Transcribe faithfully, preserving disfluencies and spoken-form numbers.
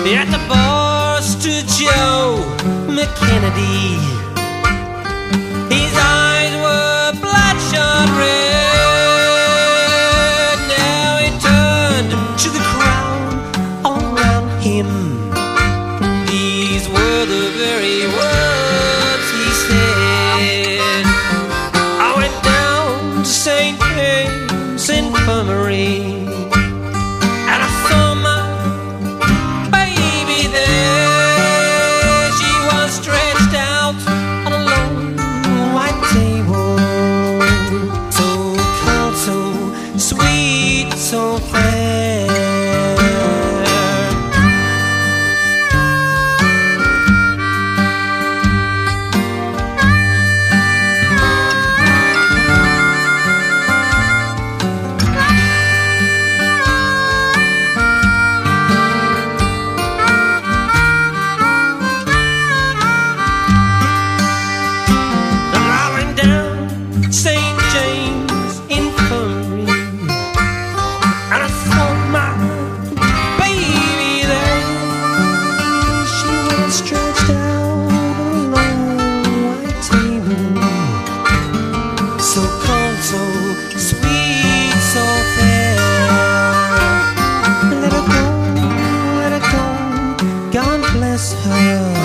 At the bar stood Joe McKennedy. His eyes were bloodshot red. Now he turned to the crowd all around him. These were the very words he said. I went down to Saint James Infirmary, and I saw my baby there. She was stretched out on a long white table, so cold, so sweet, so fair. Saint James Infirmary, and I saw my baby there. She was stretched out on a long white table, so cold, so sweet, so fair. Let her go, let her go, God bless her.